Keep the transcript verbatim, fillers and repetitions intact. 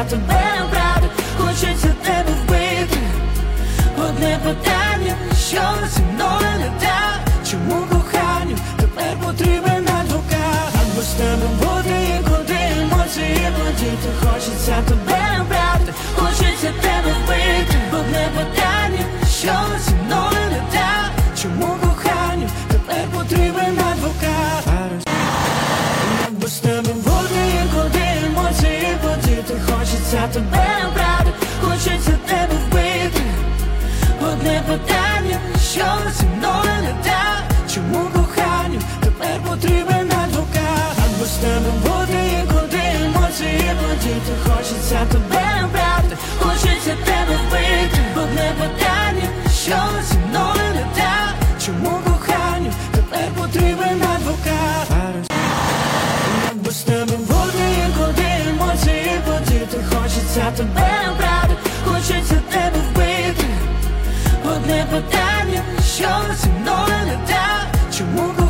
тебе обрати, хочеться тебе вбити. Одне питання, що зі мною не так? Чому коханню тепер потрібен адвокат? А без тебе бути і куди емоції платити, хочеться тебе обрати, хочеться тебе вбити. Одне питання, що зі мною не так? Чому коханню тепер потрібен адвокат? Без тебе бути і куди емоції платити, хочеться тебе обрати, хочеться тебе вбити. Одне питання, що зі мною не так? Чому коханню тепер потрібен адвокат? А без тебе бути і куди емоції платити, хочеться тебе обрати, хочеться тебе вбити. Одне питання, що зі мною не так? Чому коханню тепер потрібен адвокат? Без тебе бути і куди емоції платити, хочеться тебе обрати, хочеться тебе вбити. Одне питання, що зі мною не так? Чому